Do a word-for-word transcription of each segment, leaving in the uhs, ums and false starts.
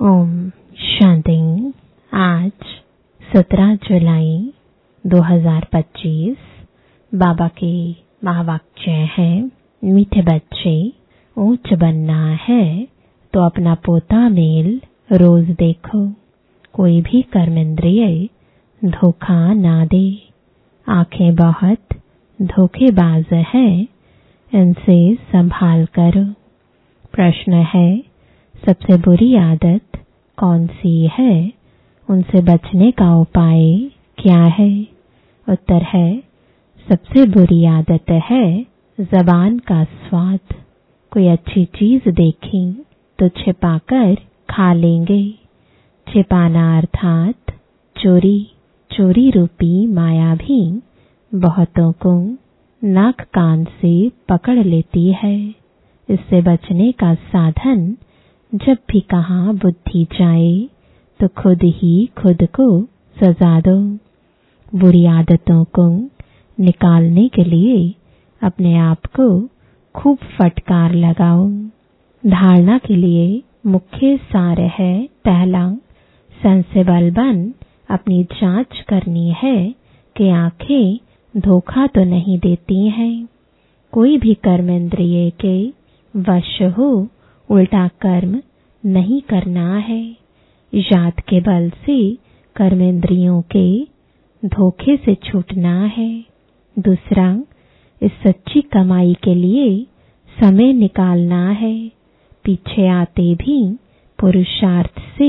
ओम शांति। आज सत्रह जुलाई दो हज़ार पच्चीस बाबा के महावाक्य हैं, मीठे बच्चे, ऊंच बनना है तो अपना पोता मेल रोज देखो। कोई भी कर्मेंद्रिय धोखा ना दे। आंखें बहुत धोखेबाज हैं, इनसे संभाल करो। प्रश्न है, सबसे बुरी आदत कौन सी है? उनसे बचने का उपाय क्या है? उत्तर है, सबसे बुरी आदत है ज़बान का स्वाद। कोई अच्छी चीज देखी तो छिपाकर खा लेंगे। छिपाना अर्थात चोरी। चोरी रूपी माया भी बहुतों को नाक कान से पकड़ लेती है। इससे बचने का साधन, जब भी कहाँ बुद्धि जाए तो खुद ही खुद को सजा दो। बुरी आदतों को निकालने के लिए अपने आप को खूब फटकार लगाओ। धारणा के लिए मुख्य सार है, पहला, सेंसिबल बन अपनी जांच करनी है कि आंखें धोखा तो नहीं देती हैं। कोई भी कर्मेंद्रिय के वश हो उल्टा कर्म नहीं करना है। याद के बल से कर्मेंद्रियों के धोखे से छूटना है। दूसरा, इस सच्ची कमाई के लिए समय निकालना है। पीछे आते भी पुरुषार्थ से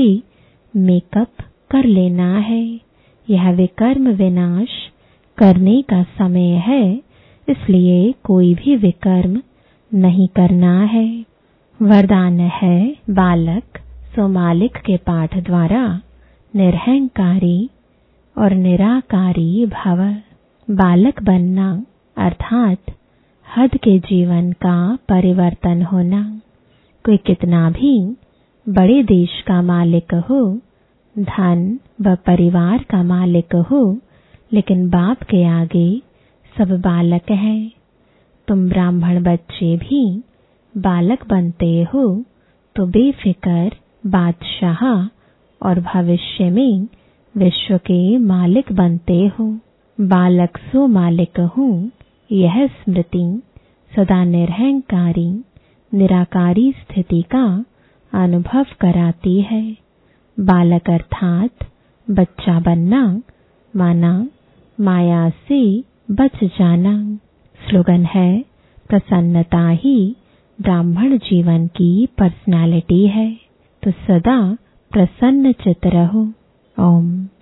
मेकअप कर लेना है। यह विकर्म विनाश करने का समय है, इसलिए कोई भी विकर्म नहीं करना है। वरदान है, बालक सो मालिक के पाठ द्वारा निरहंकारी और निराकारी भव। बालक बनना अर्थात हद के जीवन का परिवर्तन होना। कोई कितना भी बड़े देश का मालिक हो, धन व परिवार का मालिक हो, लेकिन बाप के आगे सब बालक हैं। तुम ब्राह्मण बच्चे भी बालक बनते हो तो बेफिक्र बादशाह और भविष्य में विश्व के मालिक बनते हो। बालक सो मालिक हूँ, यह स्मृति सदा निरहंकारी निराकारी स्थिति का अनुभव कराती है। बालक अर्थात बच्चा बनना, माना माया से बच जाना। स्लोगन है, प्रसन्नता ही ब्राह्मण जीवन की पर्सनालिटी है, तो सदा प्रसन्न चित्त रहो। ओम